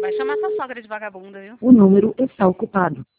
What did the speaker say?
Vai chamar sua sogra de vagabunda, viu? O número está ocupado.